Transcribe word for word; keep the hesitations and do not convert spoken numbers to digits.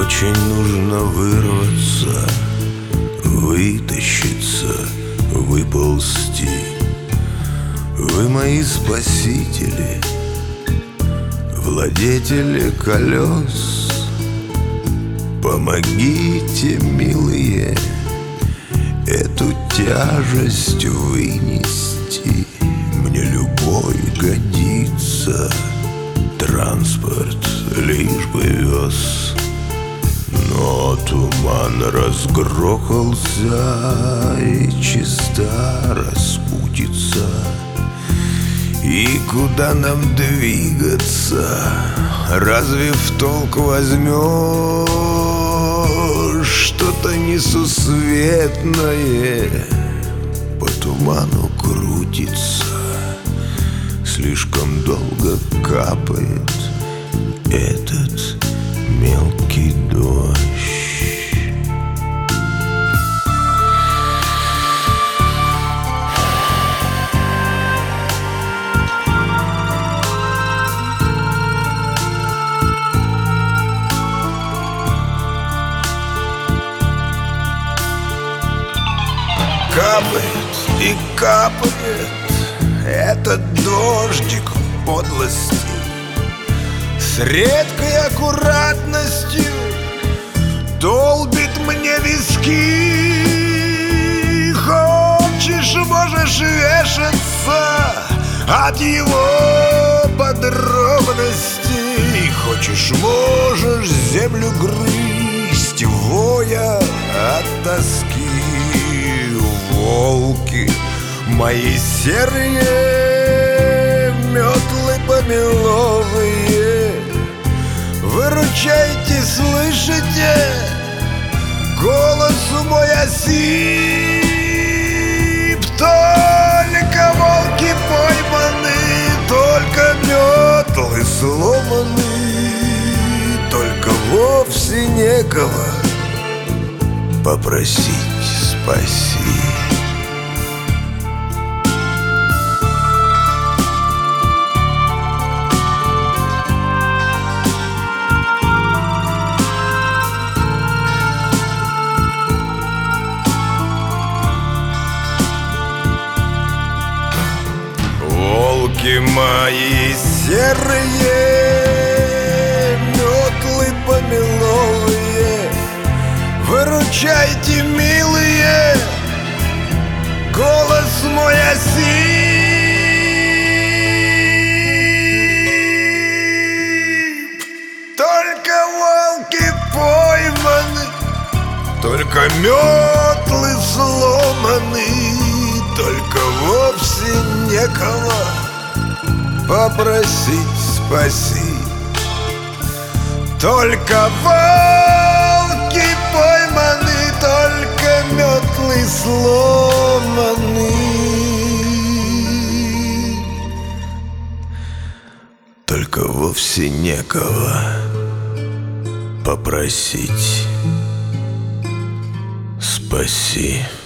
Очень нужно вырваться, вытащиться, выползти. Вы мои спасители, владетели колес. Помогите, милые, эту тяжесть вынести. Мне любой годится, транспорт лишь бы вез. Но туман разгрохался, и чиста распутится. И куда нам двигаться? Разве в толк возьмешь что-то несусветное? По туману крутится, слишком долго капает этот мелкий дождь. Капает и капает этот дождик подлости, с редкой аккуратностью долбит мне виски. Хочешь, можешь вешаться от его подробностей. Хочешь, можешь землю грызть, воя от тоски. Волки мои серые, метлы помеловые, выручайте, слышите? Голос мой осип. Только волки пойманы, только метлы сломаны, только вовсе некого попросить спаси. Волки мои серые, метлы помеловые, выручайте, милые, голос мой осип. Только волки пойманы, только метлы сломаны, только вовсе некого попросить спаси. Только волки пойманы, только метлы сломаны, только вовсе некого попросить спаси.